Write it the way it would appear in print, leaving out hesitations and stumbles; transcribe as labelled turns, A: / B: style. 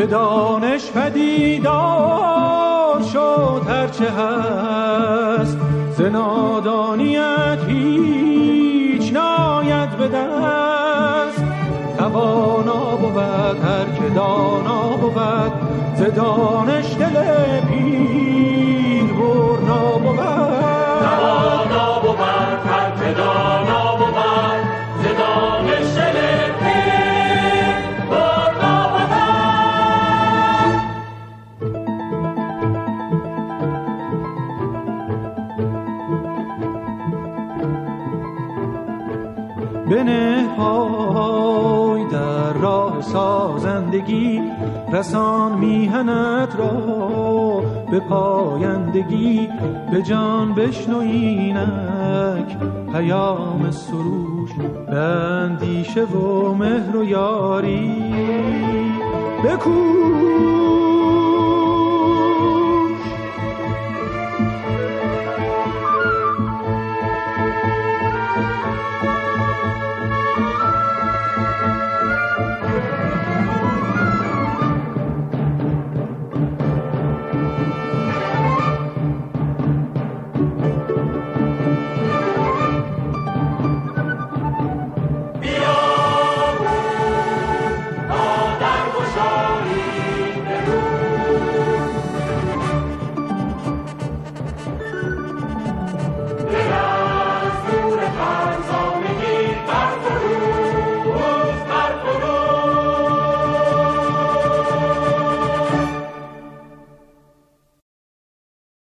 A: دانش پدیدار شد هرچه هست، ز نادانیت هیچ ناید به دست. توانا بود هر که دانا بود، ز دانش دل پیر برنا بود.
B: توانا بود هر که دانا بود، ز دانش دل پیر برنا بود.
A: بنه پای در راه سازندگی، رسان میهنت را به پایندگی. به جان بشنو اینک پیام سروش، به اندیشه و مهر و یاری. بکوش